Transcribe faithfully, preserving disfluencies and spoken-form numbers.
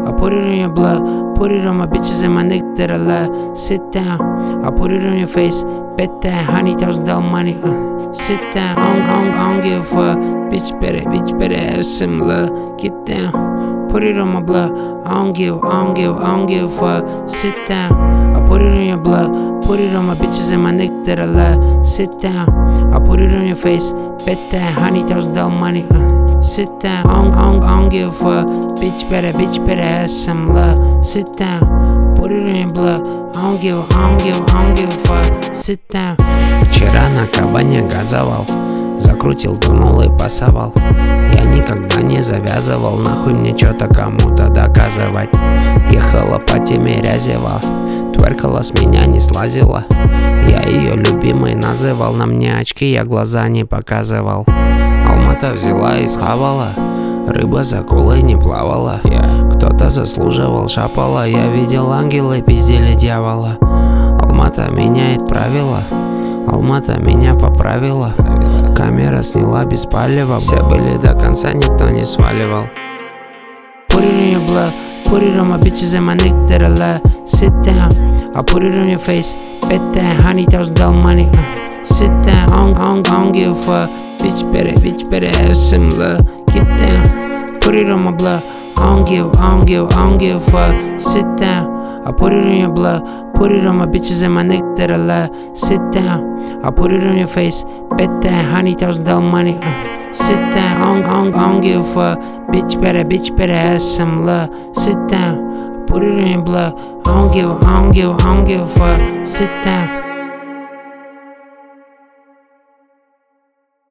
I put it on your blood, put it on my bitches and my niggas that I love. Sit down, I put it on your face, bet that hundred thousand dollar money. Uh, sit down, I don't, I, don't, I don't give a fuck. Bitch better, bitch better have some love. Get down, put it on my blood. I don't give, I don't give, I don't give a fuck. Sit down, I put it on your blood, put it on my bitches and my niggas that I love. Sit down, I put it on your face, bet that hundred thousand dollar money. Uh, sit down, I don't, I, don't, I don't give a fuck. Bitch better, bitch better have some love. Sit down, put it on your blood. I don't give, I don't give, I don't give a fuck. Sit down. Вчера на кабане газовал, закрутил, дунул и пасовал. Я никогда не завязывал, нахуй мне чё-то кому-то доказывать. Ехала по Тимирязева, тверкала с меня не слазила. Я ее любимой называл, на мне очки я глаза не показывал. Алмата взяла и схавала, рыба за акулой не плавала. Кто-то заслуживал шапала, я видел ангелы пиздили дьявола. Алмата меняет правила, Алмата меня поправила. Камера сняла без палева, все были до конца, никто не сваливал. Put it on your blood, put it on my bitches and my niggas that I love. Sit down, I put it on your face, bet that hundred thousand dollar money. Uh, sit down, I don't, I, don't, I don't give a fuck. Bitch better, bitch better have some love. Get down, put it on my blood. I don't give, I don't give, I don't give a fuck. Sit down, I put it on your blood, put it on my bitches and my niggas that I love. Sit down, I put it on your face, bet that hundred thousand dollar money. Uh, sit down, I don't, I, don't, I don't give a fuck. Bitch better, bitch better have some love. Sit down, put it on your blood. I don't give, I don't give, I don't give a fuck. Sit down.